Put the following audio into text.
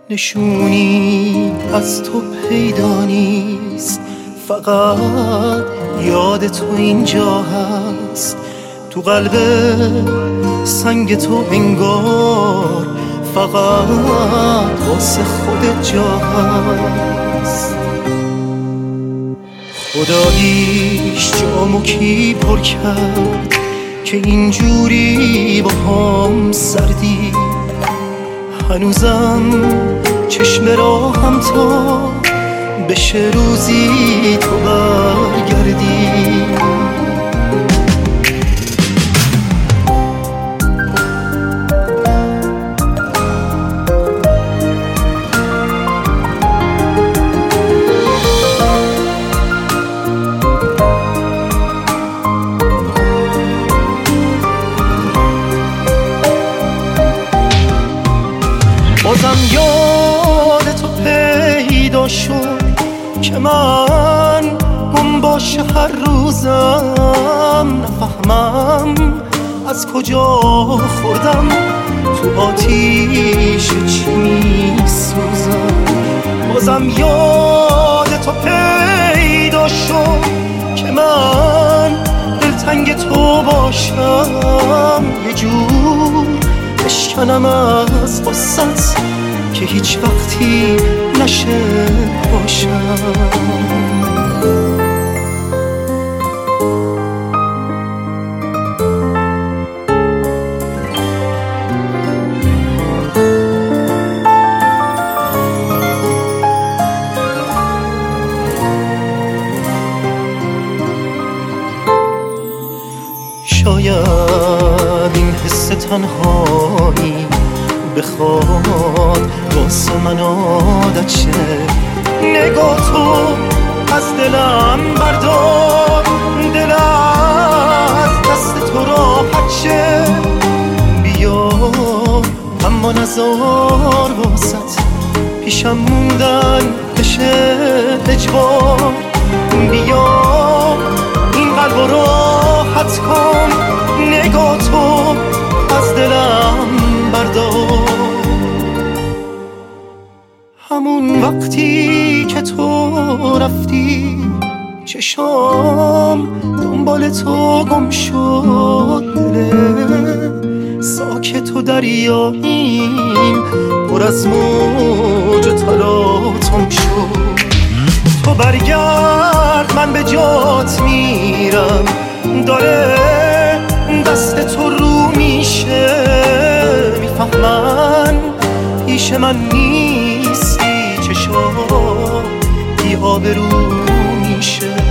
نشونی از تو پیدا نیست، فقط یاد تو اینجا هست. تو قلب سنگ تو انگار فقط واسه خودت جا هست. خداییش جامو کی پر کرد که اینجوری با هم سردی؟ هنوزم چشم راهم تا بشه روزی تو برگردی. بازم یاد تو پیدا شد که من گم باشه هر روزم. نفهمم از کجا خوردم تو آتیش چی میسوزم. بازم یاد تو پیدا شد که من دلتنگ تو باشم، یه جور بشکنم از قصت که هیچ وقتی نشه باشم. شاید این حس تنهایی بخواد واسه من عادت شه. نگاه تو از دلم بردار، دل از دست تو راحت شه. بیا اما نزار واسط پیشم موندن بشه اجبار. بیا این قلب راحت کن، نگاه تو از دلم بردار. همون وقتی که تو رفتی چشام دنبال تو گم شد. دل ساکت و دریاییم پر از موج و تلاطم شد. تو برگرد من به جات میرم، داره دست تو رو میشه. میفهمن پیش من نیستی، چشام بی آبرو میشه.